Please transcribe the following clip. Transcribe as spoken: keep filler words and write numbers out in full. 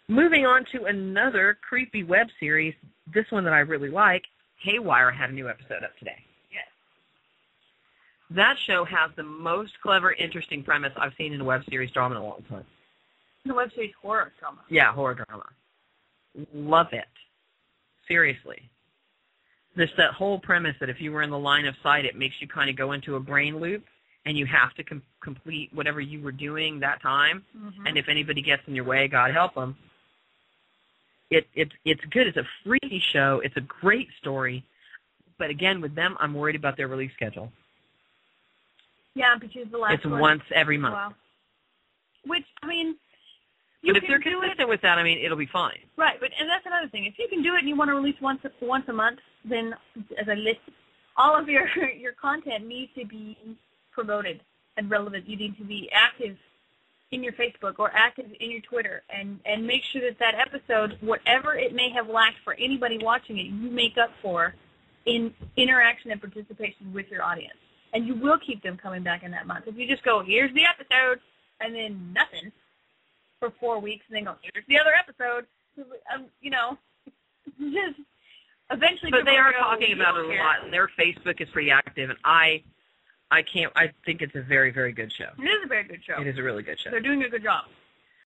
Moving on to another creepy web series, this one that I really like, Haywire had a new episode up today. Yes. That show has the most clever, interesting premise I've seen in a web series drama in a long time. The web series horror drama. Yeah, horror drama. Love it. Seriously. This that whole premise that if you were in the line of sight, it makes you kind of go into a brain loop, and you have to com- complete whatever you were doing that time. Mm-hmm. And if anybody gets in your way, God help them. It, it, it's good. It's a freaky show. It's a great story. But again, with them, I'm worried about their release schedule. Yeah, because the last It's one. once every month. Wow. Which, I mean, you but if can they're do consistent it. with that, I mean, it'll be fine. Right, but and that's another thing. If you can do it and you want to release once once a month, then as I list, all of your your content needs to be promoted and relevant. You need to be active in your Facebook or active in your Twitter, and and make sure that that episode, whatever it may have lacked for anybody watching it, you make up for in interaction and participation with your audience. And you will keep them coming back in that month. If you just go, here's the episode, and then nothing for four weeks, and then go, here's the other episode, um, you know, just eventually. But they are go, talking about it a lot, and their Facebook is pretty active, and I, I can't. I think it's a very, very good show. It is a very good show. It is a really good show. They're doing a good job.